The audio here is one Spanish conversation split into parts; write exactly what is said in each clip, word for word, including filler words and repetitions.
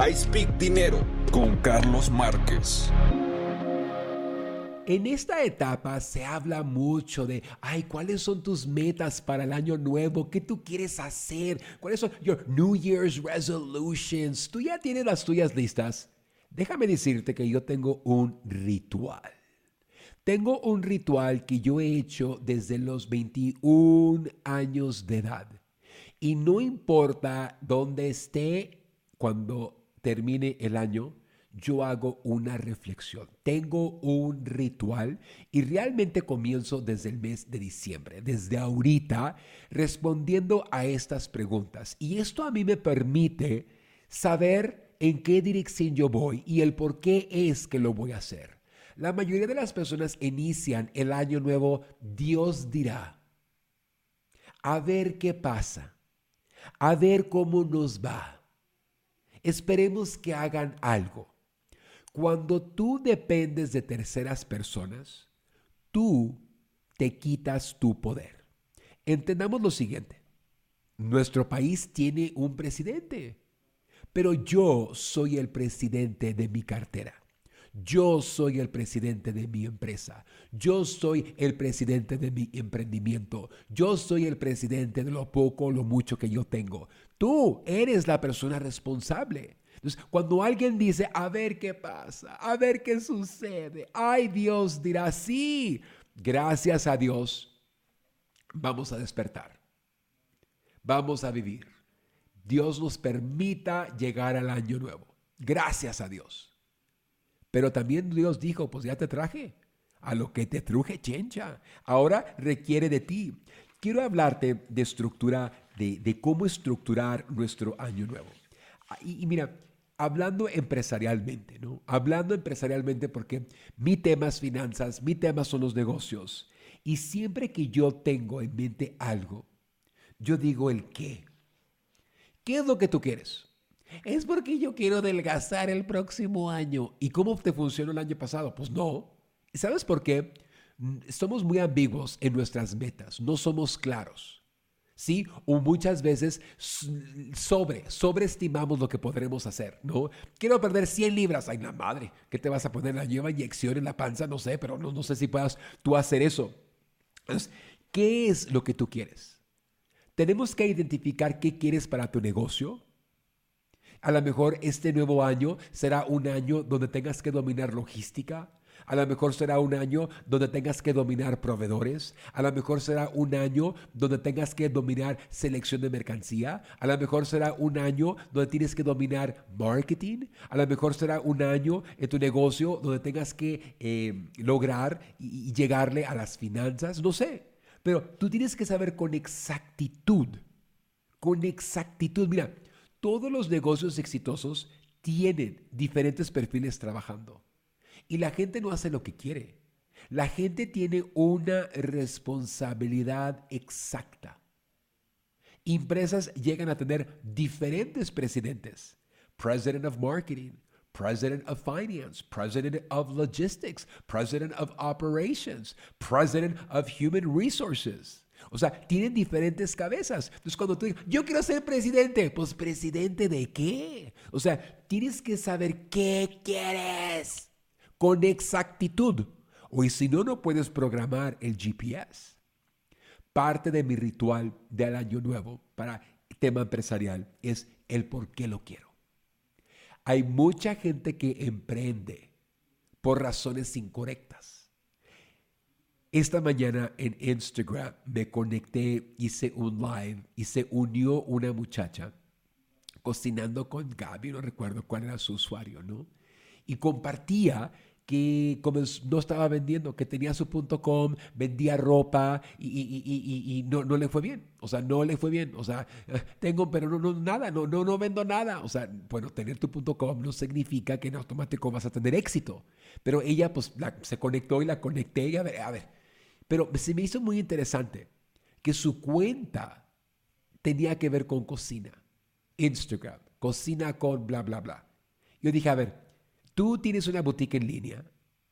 I Speak Dinero con Carlos Márquez. En esta etapa se habla mucho de, ay, ¿cuáles son tus metas para el año nuevo? ¿Qué tú quieres hacer? ¿Cuáles son your New Year's resolutions? ¿Tú ya tienes las tuyas listas? Déjame decirte que yo tengo un ritual. Tengo un ritual que yo he hecho desde los veintiún años de edad. Y no importa dónde esté cuando termine el año, yo hago una reflexión. Tengo un ritual y realmente comienzo desde el mes de diciembre, desde ahorita, respondiendo a estas preguntas. Y esto a mí me permite saber en qué dirección yo voy y el por qué es que lo voy a hacer. La mayoría de las personas inician el año nuevo, Dios dirá, a ver qué pasa, a ver cómo nos va. Esperemos que hagan algo. Cuando tú dependes de terceras personas, tú te quitas tu poder. Entendamos lo siguiente. Nuestro país tiene un presidente, pero yo soy el presidente de mi cartera. Yo soy el presidente de mi empresa. Yo soy el presidente de mi emprendimiento. Yo soy el presidente de lo poco o lo mucho que yo tengo. Tú eres la persona responsable. Entonces, cuando alguien dice, a ver qué pasa, a ver qué sucede, ay, Dios dirá, sí, gracias a Dios, vamos a despertar, vamos a vivir. Dios nos permita llegar al año nuevo. Gracias a Dios. Pero también Dios dijo, pues ya te traje, a lo que te truje, chencha. Ahora requiere de ti. Quiero hablarte de estructura, de, de cómo estructurar nuestro año nuevo. Y, y mira, hablando empresarialmente, ¿no? Hablando empresarialmente porque mi tema es finanzas, mi tema son los negocios. Y siempre que yo tengo en mente algo, yo digo el qué. ¿Qué es lo que tú quieres? Es porque yo quiero adelgazar el próximo año. ¿Y cómo te funcionó el año pasado? Pues no. ¿Sabes por qué? Somos muy ambiguos en nuestras metas, no somos claros. ¿Sí? O muchas veces sobre, sobreestimamos lo que podremos hacer, ¿no? Quiero perder cien libras. Ay, la madre, ¿qué te vas a poner? ¿La nueva inyección en la panza? No sé, pero no, no sé si puedas tú hacer eso. Entonces, ¿qué es lo que tú quieres? Tenemos que identificar qué quieres para tu negocio. A lo mejor este nuevo año será un año donde tengas que dominar logística. A lo mejor será un año donde tengas que dominar proveedores. A lo mejor será un año donde tengas que dominar selección de mercancía. A lo mejor será un año donde tienes que dominar marketing. A lo mejor será un año en tu negocio donde tengas que eh, lograr y, y llegarle a las finanzas. No sé, pero tú tienes que saber con exactitud, con exactitud. Mira, todos los negocios exitosos tienen diferentes perfiles trabajando. Y la gente no hace lo que quiere. La gente tiene una responsabilidad exacta. Empresas llegan a tener diferentes presidentes. President of Marketing, President of Finance, President of Logistics, President of Operations, President of Human Resources. O sea, tienen diferentes cabezas. Entonces, cuando tú digas, yo quiero ser presidente, pues, ¿presidente de qué? O sea, tienes que saber qué quieres con exactitud. O y si no, no puedes programar el G P S. Parte de mi ritual del año nuevo para el tema empresarial es el por qué lo quiero. Hay mucha gente que emprende por razones incorrectas. Esta mañana en Instagram me conecté, hice un live y se unió una muchacha cocinando con Gaby, no recuerdo cuál era su usuario, ¿no? Y compartía que como no estaba vendiendo, que tenía su punto com, vendía ropa y, y, y, y, y no, no le fue bien. O sea, no le fue bien. O sea, tengo, pero no, no nada, no, no, no vendo nada. O sea, bueno, tener tu punto com no significa que en automático vas a tener éxito. Pero ella pues la, se conectó y la conecté y a ver, a ver. Pero se me hizo muy interesante que su cuenta tenía que ver con cocina. Instagram, cocina con bla, bla, bla. Yo dije, a ver, tú tienes una boutique en línea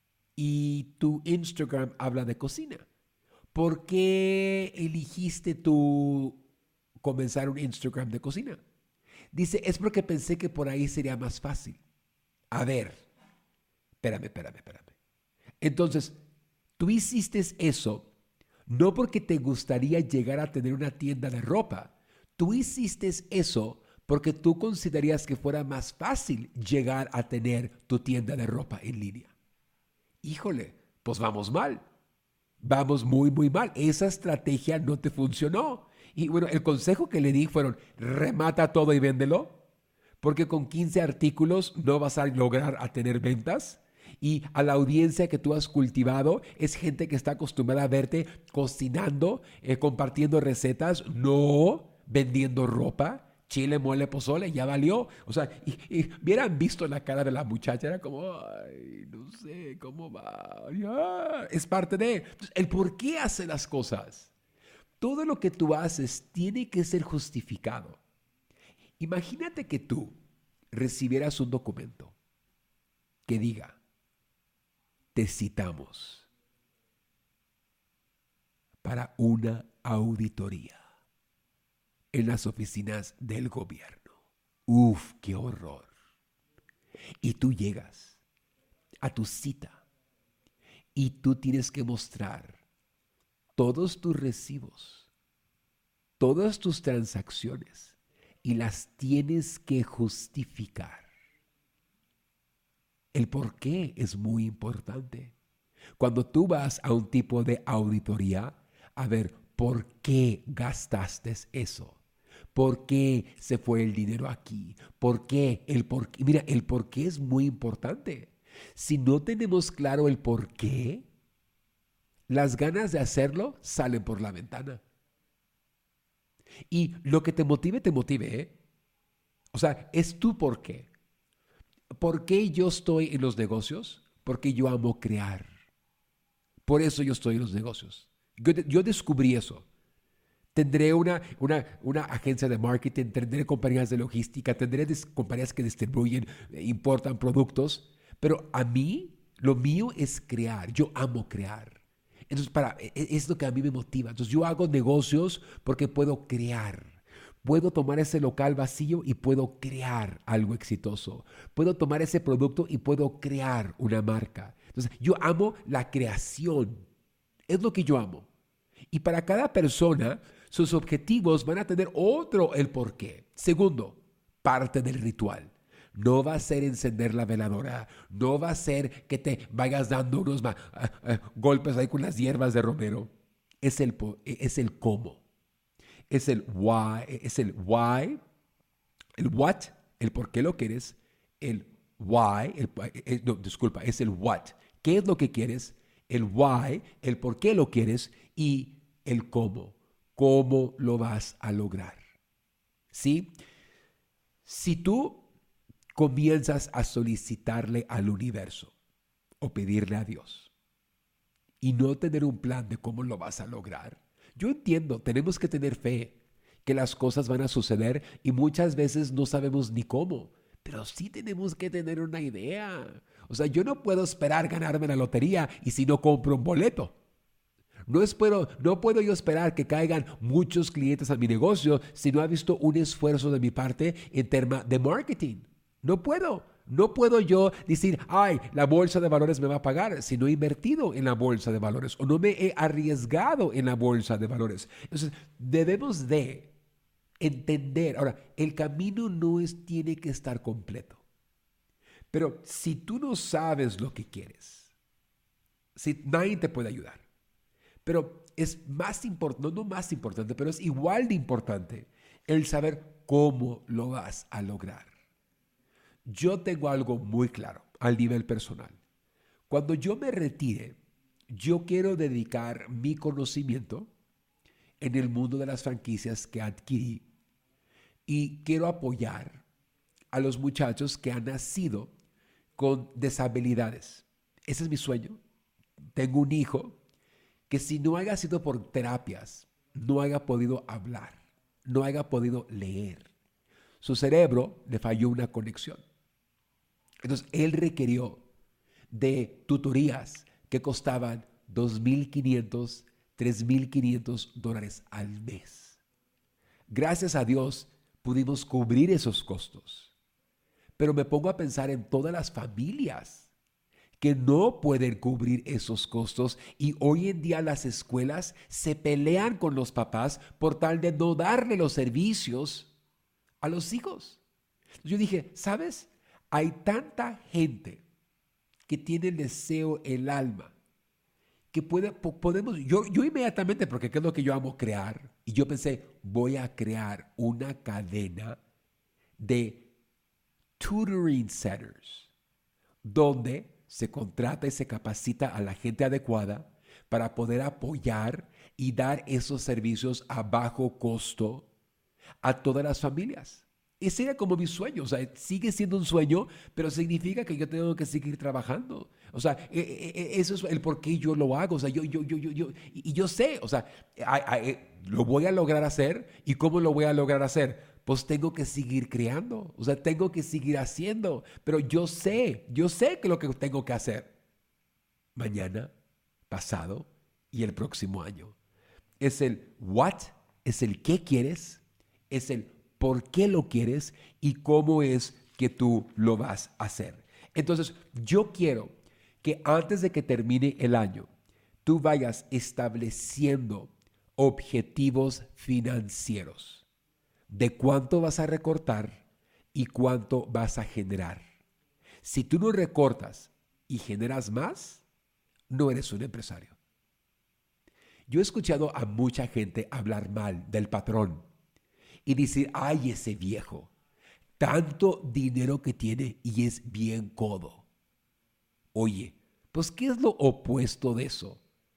y tu Instagram habla de cocina. ¿Por qué eligiste tú comenzar un Instagram de cocina? Dice, es porque pensé que por ahí sería más fácil. A ver, espérame, espérame, espérame. Entonces, tú hiciste eso no porque te gustaría llegar a tener una tienda de ropa. Tú hiciste eso porque tú considerarías que fuera más fácil llegar a tener tu tienda de ropa en línea. Híjole, pues vamos mal. Vamos muy, muy mal. Esa estrategia no te funcionó. Y bueno, el consejo que le di fueron, remata todo y véndelo, porque con quince artículos no vas a lograr a tener ventas. Y a la audiencia que tú has cultivado es gente que está acostumbrada a verte cocinando, eh, compartiendo recetas, no vendiendo ropa. Chile, mole, pozole, ya valió. O sea, y, y hubieran visto la cara de la muchacha, era como, ay, no sé cómo va. Ya. Es parte de entonces, el por qué hace las cosas. Todo lo que tú haces tiene que ser justificado. Imagínate que tú recibieras un documento que diga, te citamos para una auditoría en las oficinas del gobierno. Uf, qué horror. Y tú llegas a tu cita y tú tienes que mostrar todos tus recibos, todas tus transacciones y las tienes que justificar. El por qué es muy importante. Cuando tú vas a un tipo de auditoría, a ver, ¿por qué gastaste eso? ¿Por qué se fue el dinero aquí? ¿Por qué? El por qué. Mira, el por qué es muy importante. Si no tenemos claro el por qué, las ganas de hacerlo salen por la ventana. Y lo que te motive, te motive, ¿eh? O sea, es tu por qué. ¿Por qué yo estoy en los negocios? Porque yo amo crear. Por eso yo estoy en los negocios. Yo, yo descubrí eso. Tendré una, una, una agencia de marketing, tendré compañías de logística, tendré des, compañías que distribuyen, eh, importan productos, pero a mí, lo mío es crear. Yo amo crear. Entonces, para, es lo que a mí me motiva. Entonces, yo hago negocios porque puedo crear. Puedo tomar ese local vacío y puedo crear algo exitoso. Puedo tomar ese producto y puedo crear una marca. Entonces, yo amo la creación. Es lo que yo amo. Y para cada persona, sus objetivos van a tener otro el porqué. Segundo, parte del ritual. No va a ser encender la veladora. No va a ser que te vayas dando unos uh, uh, golpes ahí con las hierbas de romero. Es el, es el cómo. Es el why, es el why, el what, el por qué lo quieres, el why, el, el, no, disculpa, es el what. ¿Qué es lo que quieres? El why, el por qué lo quieres y el cómo. ¿Cómo lo vas a lograr? ¿Sí? Si tú comienzas a solicitarle al universo o pedirle a Dios y no tener un plan de cómo lo vas a lograr, yo entiendo, tenemos que tener fe que las cosas van a suceder y muchas veces no sabemos ni cómo, pero sí tenemos que tener una idea. O sea, yo no puedo esperar ganarme la lotería y si no compro un boleto. No, espero, no puedo yo esperar que caigan muchos clientes a mi negocio si no ha visto un esfuerzo de mi parte en tema de marketing. No puedo. No puedo yo decir, ay, la bolsa de valores me va a pagar si no he invertido en la bolsa de valores o no me he arriesgado en la bolsa de valores. Entonces, debemos de entender. Ahora, el camino no es, tiene que estar completo. Pero si tú no sabes lo que quieres, si, nadie te puede ayudar. Pero es más importante, no, no más importante, pero es igual de importante el saber cómo lo vas a lograr. Yo tengo algo muy claro al nivel personal. Cuando yo me retire, yo quiero dedicar mi conocimiento en el mundo de las franquicias que adquirí y quiero apoyar a los muchachos que han nacido con deshabilidades. Ese es mi sueño. Tengo un hijo que si no haya sido por terapias, no haya podido hablar, no haya podido leer. Su cerebro le falló una conexión. Entonces, él requirió de tutorías que costaban dos mil quinientos, tres mil quinientos dólares al mes. Gracias a Dios, pudimos cubrir esos costos. Pero me pongo a pensar en todas las familias que no pueden cubrir esos costos y hoy en día las escuelas se pelean con los papás por tal de no darle los servicios a los hijos. Yo dije, ¿sabes? Hay tanta gente que tiene el deseo, el alma, que puede, po- podemos, yo, yo inmediatamente, porque ¿qué es lo que yo amo crear? Y yo pensé, voy a crear una cadena de tutoring centers, donde se contrata y se capacita a la gente adecuada para poder apoyar y dar esos servicios a bajo costo a todas las familias. Ese era como mi sueño, o sea, sigue siendo un sueño, pero significa que yo tengo que seguir trabajando. O sea, e- e- e- eso es el por qué yo lo hago, o sea, yo, yo, yo, yo, yo, y y yo sé, o sea, a- a- eh, lo voy a lograr hacer, ¿y cómo lo voy a lograr hacer? Pues tengo que seguir creando, o sea, tengo que seguir haciendo, pero yo sé, yo sé que lo que tengo que hacer mañana, pasado y el próximo año. Es el what, es el qué quieres, es el por qué lo quieres y cómo es que tú lo vas a hacer. Entonces, yo quiero que antes de que termine el año, tú vayas estableciendo objetivos financieros de cuánto vas a recortar y cuánto vas a generar. Si tú no recortas y generas más, no eres un empresario. Yo he escuchado a mucha gente hablar mal del patrón y decir, ay, ese viejo, tanto dinero que tiene y es bien codo. Oye, pues ¿qué es lo opuesto de eso?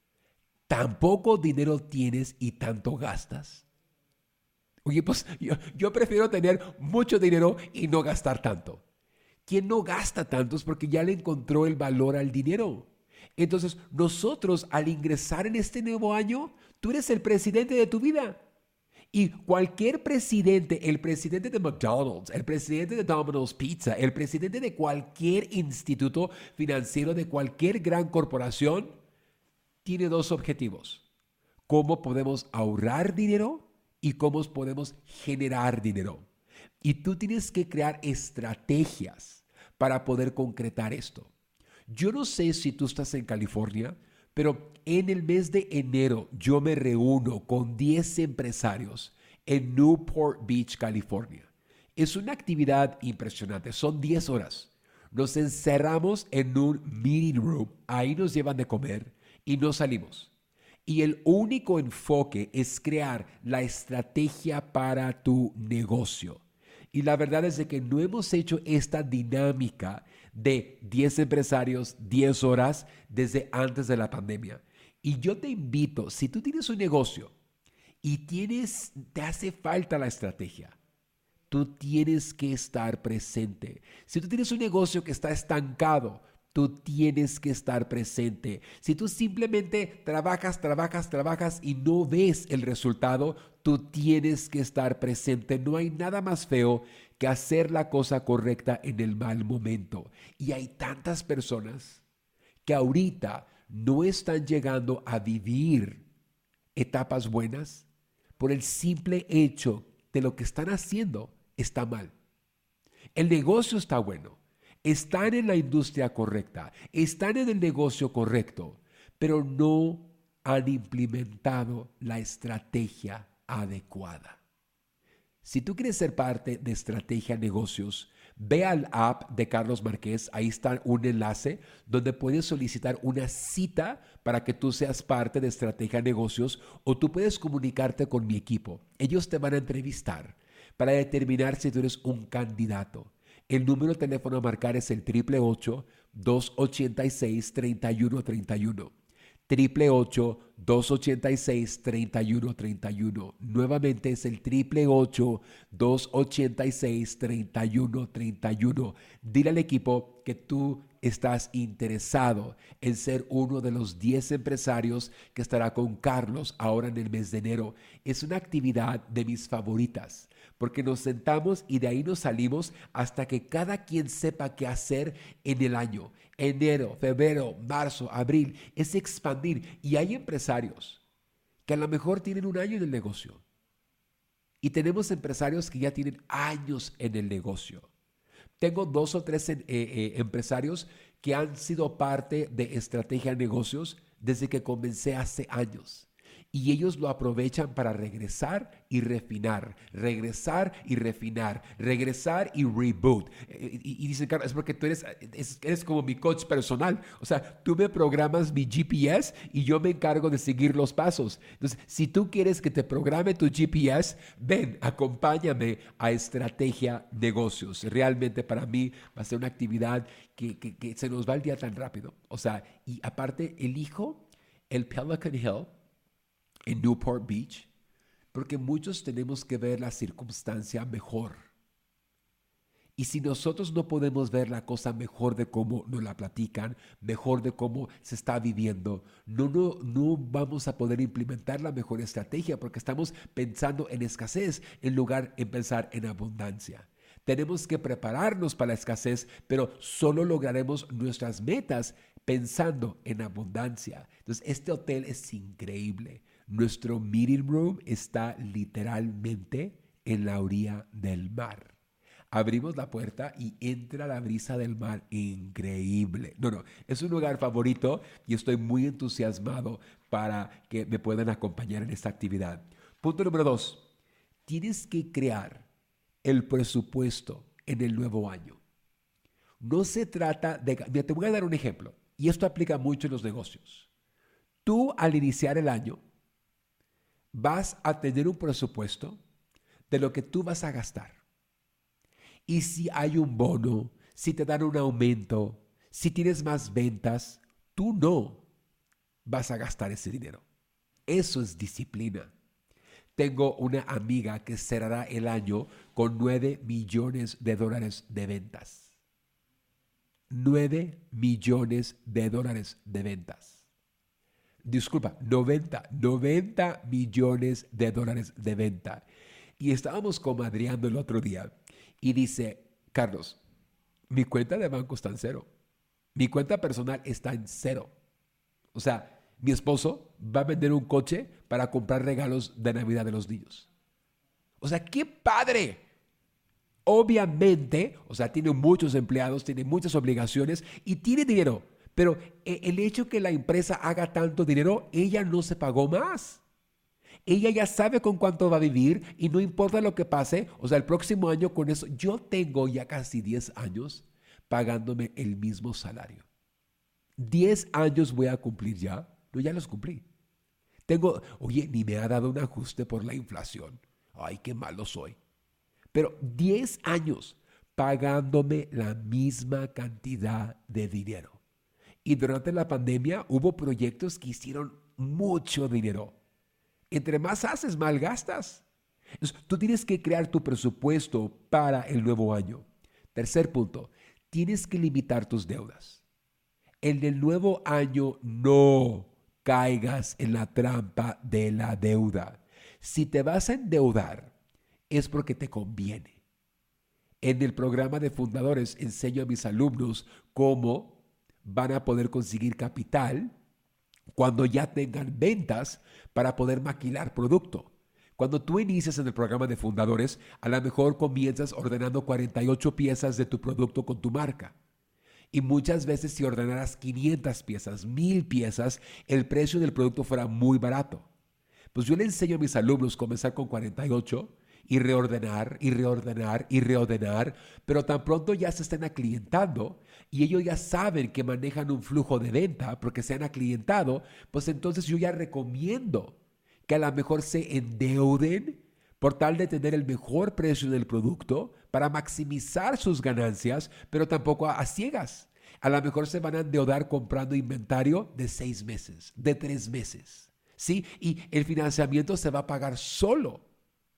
Tan poco dinero tienes y tanto gastas. Oye, pues yo, yo prefiero tener mucho dinero y no gastar tanto. Quien no gasta tanto es porque ya le encontró el valor al dinero. Entonces, nosotros al ingresar en este nuevo año, tú eres el presidente de tu vida. Y cualquier presidente, el presidente de McDonald's, el presidente de Domino's Pizza, el presidente de cualquier instituto financiero, de cualquier gran corporación, tiene dos objetivos. ¿Cómo podemos ahorrar dinero y cómo podemos generar dinero? Y tú tienes que crear estrategias para poder concretar esto. Yo no sé si tú estás en California, pero en el mes de enero yo me reúno con diez empresarios en Newport Beach, California. Es una actividad impresionante, son diez horas. Nos encerramos en un meeting room, ahí nos llevan de comer y nos salimos. Y el único enfoque es crear la estrategia para tu negocio. Y la verdad es de que no hemos hecho esta dinámica de diez empresarios, diez horas desde antes de la pandemia. Y yo te invito, si tú tienes un negocio y tienes, te hace falta la estrategia, tú tienes que estar presente. Si tú tienes un negocio que está estancado, tú tienes que estar presente. Si tú simplemente trabajas, trabajas, trabajas y no ves el resultado, tú tienes que estar presente. No hay nada más feo que hacer la cosa correcta en el mal momento. Y hay tantas personas que ahorita no están llegando a vivir etapas buenas por el simple hecho de lo que están haciendo está mal. El negocio está bueno, están en la industria correcta, están en el negocio correcto, pero no han implementado la estrategia adecuada. Si tú quieres ser parte de Estrategia Negocios, ve al app de Carlos Márquez, ahí está un enlace donde puedes solicitar una cita para que tú seas parte de Estrategia Negocios o tú puedes comunicarte con mi equipo. Ellos te van a entrevistar para determinar si tú eres un candidato. El número de teléfono a marcar es el ocho ocho ocho, dos ocho seis, tres uno tres uno. ocho ocho ocho, dos ocho seis, tres uno tres uno. Nuevamente es el ocho ocho ocho, dos ocho seis, tres uno tres uno. Dile al equipo que tú estás interesado en ser uno de los diez empresarios que estará con Carlos ahora en el mes de enero. Es una actividad de mis favoritas, porque nos sentamos y de ahí nos salimos hasta que cada quien sepa qué hacer en el año. Enero, febrero, marzo, abril, es expandir. Y hay empresarios que a lo mejor tienen un año en el negocio Y tenemos empresarios que ya tienen años en el negocio. Tengo dos o tres eh, eh, empresarios que han sido parte de Estrategia de Negocios desde que comencé hace años. Y ellos lo aprovechan para regresar y refinar, regresar y refinar, regresar y reboot. Y, y, y dicen, Carlos, es porque tú eres, es, eres como mi coach personal. O sea, tú me programas mi G P S y yo me encargo de seguir los pasos. Entonces, si tú quieres que te programe tu G P S, ven, acompáñame a Estrategia Negocios. Realmente para mí va a ser una actividad que, que, que se nos va el día tan rápido. O sea, y aparte elijo el Pelican Hill en Newport Beach, porque muchos tenemos que ver la circunstancia mejor. Y si nosotros no podemos ver la cosa mejor de cómo nos la platican, mejor de cómo se está viviendo, no, no, no vamos a poder implementar la mejor estrategia porque estamos pensando en escasez en lugar de pensar en abundancia. Tenemos que prepararnos para la escasez, pero solo lograremos nuestras metas pensando en abundancia. Entonces, este hotel es increíble. Nuestro meeting room está literalmente en la orilla del mar. Abrimos la puerta y entra la brisa del mar. Increíble. No, no, es un lugar favorito y estoy muy entusiasmado para que me puedan acompañar en esta actividad. Punto número dos. Tienes que crear el presupuesto en el nuevo año. No se trata de... Mira, te voy a dar un ejemplo y esto aplica mucho en los negocios. Tú al iniciar el año vas a tener un presupuesto de lo que tú vas a gastar. Y si hay un bono, si te dan un aumento, si tienes más ventas, tú no vas a gastar ese dinero. Eso es disciplina. Tengo una amiga que cerrará el año con nueve millones de dólares de ventas. nueve millones de dólares de ventas. Disculpa, noventa, noventa millones de dólares de venta. Y estábamos comadreando el otro día y dice, Carlos, mi cuenta de banco está en cero. Mi cuenta personal está en cero. O sea, mi esposo va a vender un coche para comprar regalos de Navidad de los niños. O sea, ¡qué padre! Obviamente, o sea, tiene muchos empleados, tiene muchas obligaciones y tiene dinero. Pero el hecho que la empresa haga tanto dinero, ella no se pagó más. Ella ya sabe con cuánto va a vivir y no importa lo que pase. O sea, el próximo año con eso, yo tengo ya casi diez años pagándome el mismo salario. diez años voy a cumplir ya. No, ya los cumplí. Tengo, oye, ni me ha dado un ajuste por la inflación. Ay, qué malo soy. Pero diez años pagándome la misma cantidad de dinero. Y durante la pandemia hubo proyectos que hicieron mucho dinero. Entre más haces, más gastas. Entonces, tú tienes que crear tu presupuesto para el nuevo año. Tercer punto, tienes que limitar tus deudas. En el nuevo año no caigas en la trampa de la deuda. Si te vas a endeudar, es porque te conviene. En el programa de fundadores enseño a mis alumnos cómo van a poder conseguir capital cuando ya tengan ventas para poder maquilar producto. Cuando tú inicias en el programa de fundadores, a lo mejor comienzas ordenando cuarenta y ocho piezas de tu producto con tu marca. Y muchas veces si ordenaras quinientas piezas, mil piezas, el precio del producto fuera muy barato. Pues yo le enseño a mis alumnos comenzar con cuarenta y ocho y reordenar, y reordenar, y reordenar, pero tan pronto ya se estén aclientando y ellos ya saben que manejan un flujo de venta porque se han aclientado, pues entonces yo ya recomiendo que a lo mejor se endeuden por tal de tener el mejor precio del producto para maximizar sus ganancias, pero tampoco a, a ciegas. A lo mejor se van a endeudar comprando inventario de seis meses, de tres meses, ¿sí? Y el financiamiento se va a pagar solo.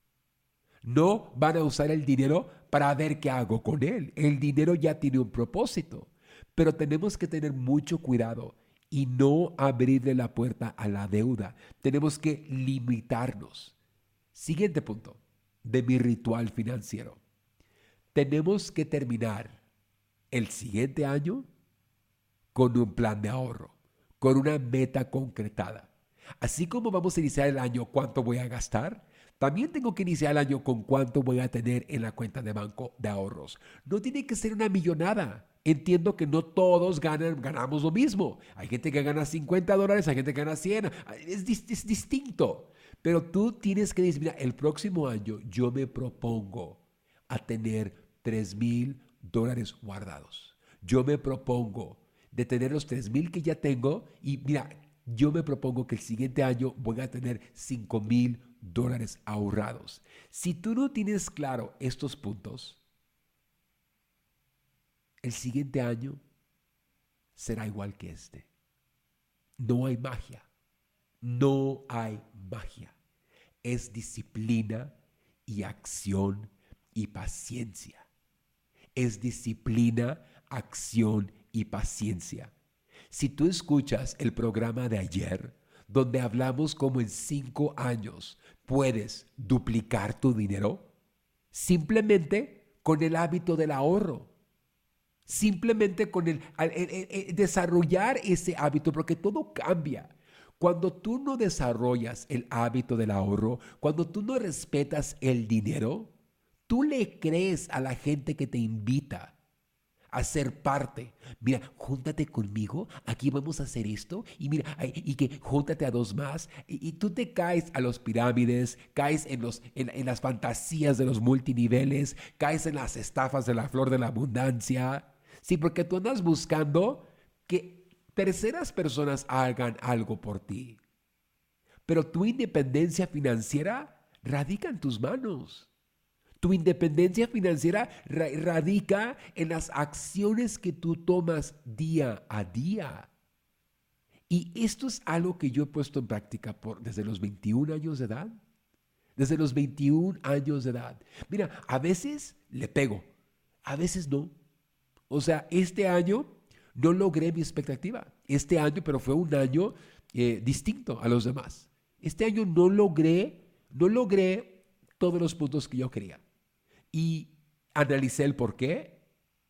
No van a usar el dinero para ver qué hago con él. El dinero ya tiene un propósito, pero tenemos que tener mucho cuidado y no abrirle la puerta a la deuda. Tenemos que limitarnos. Siguiente punto de mi ritual financiero. Tenemos que terminar el siguiente año con un plan de ahorro, con una meta concretada. Así como vamos a iniciar el año, ¿cuánto voy a gastar? También tengo que iniciar el año con cuánto voy a tener en la cuenta de banco de ahorros. No tiene que ser una millonada. Entiendo que no todos ganan, ganamos lo mismo. Hay gente que gana cincuenta dólares, hay gente que gana cien. Es, es distinto. Pero tú tienes que decir, mira, el próximo año yo me propongo a tener tres mil dólares guardados. Yo me propongo de tener los tres mil que ya tengo y mira, yo me propongo que el siguiente año voy a tener cinco mil dólares ahorrados. Si tú no tienes claro estos puntos, el siguiente año será igual que este. No hay magia. No hay magia. Es disciplina y acción y paciencia. Es disciplina, acción y paciencia. Si tú escuchas el programa de ayer, donde hablamos cómo en cinco años puedes duplicar tu dinero, simplemente con el hábito del ahorro. Simplemente con el, el, el, el desarrollar ese hábito, porque todo cambia. Cuando tú no desarrollas el hábito del ahorro, cuando tú no respetas el dinero, tú le crees a la gente que te invita a ser parte. Mira, júntate conmigo, aquí vamos a hacer esto, y mira, y que júntate a dos más, y, y tú te caes a los pirámides, caes en, los, en, en las fantasías de los multiniveles, caes en las estafas de la flor de la abundancia. Sí, porque tú andas buscando que terceras personas hagan algo por ti. Pero tu independencia financiera radica en tus manos. Tu independencia financiera ra- radica en las acciones que tú tomas día a día. Y esto es algo que yo he puesto en práctica por, desde los veintiún años de edad. Desde los veintiún años de edad. Mira, a veces le pego, a veces no. O sea, este año no logré mi expectativa. Este año, pero fue un año eh, distinto a los demás. Este año no logré, no logré todos los puntos que yo quería. Y analicé el por qué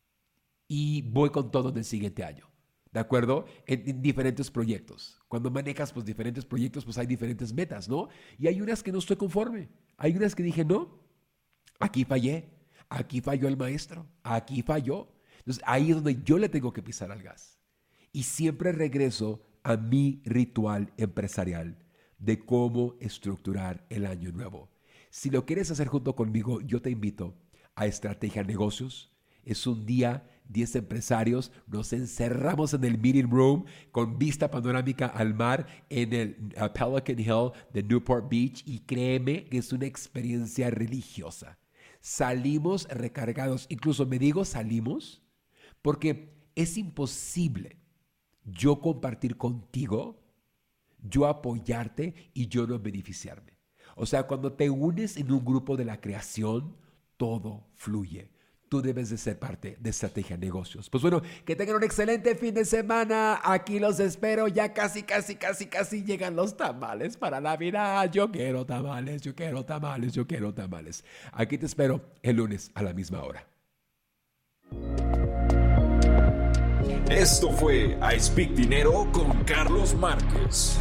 y voy con todo en el siguiente año. ¿De acuerdo? En, en diferentes proyectos. Cuando manejas pues, diferentes proyectos, pues hay diferentes metas, ¿no? Y hay unas que no estoy conforme. Hay unas que dije, no, aquí fallé. Aquí falló el maestro. Aquí falló. Entonces ahí es donde yo le tengo que pisar al gas. Y siempre regreso a mi ritual empresarial de cómo estructurar el año nuevo. Si lo quieres hacer junto conmigo, yo te invito a Estrategia Negocios. Es un día, diez empresarios, nos encerramos en el meeting room con vista panorámica al mar en el uh, Pelican Hill de Newport Beach y créeme que es una experiencia religiosa. Salimos recargados, incluso me digo salimos porque es imposible yo compartir contigo, yo apoyarte y yo no beneficiarme. O sea, cuando te unes en un grupo de la creación, todo fluye. Tú debes de ser parte de Estrategia Negocios. Pues bueno, que tengan un excelente fin de semana. Aquí los espero. Ya casi, casi, casi, casi llegan los tamales para Navidad. Yo quiero tamales, yo quiero tamales, yo quiero tamales. Aquí te espero el lunes a la misma hora. Esto fue I Speak Dinero con Carlos Márquez.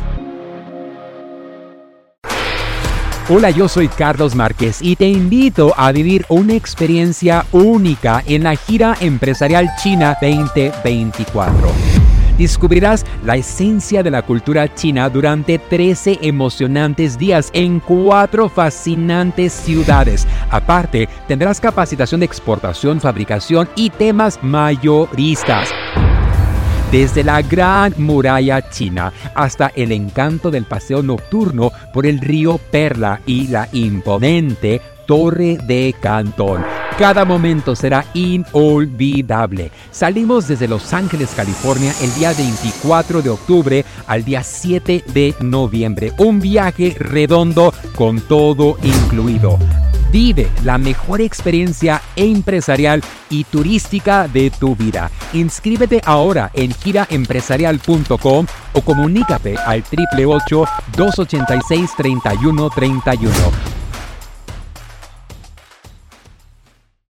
Hola, yo soy Carlos Márquez y te invito a vivir una experiencia única en la gira empresarial China veinte veinticuatro. Descubrirás la esencia de la cultura china durante trece emocionantes días en cuatro fascinantes ciudades. Aparte, tendrás capacitación de exportación, fabricación y temas mayoristas. Desde la Gran Muralla China hasta el encanto del paseo nocturno por el río Perla y la imponente Torre de Cantón. Cada momento será inolvidable. Salimos desde Los Ángeles, California, el día veinticuatro de octubre al día siete de noviembre. Un viaje redondo con todo incluido. Vive la mejor experiencia empresarial y turística de tu vida. Inscríbete ahora en gira empresarial punto com o comunícate al ocho ocho ocho, dos ocho seis, tres uno tres uno.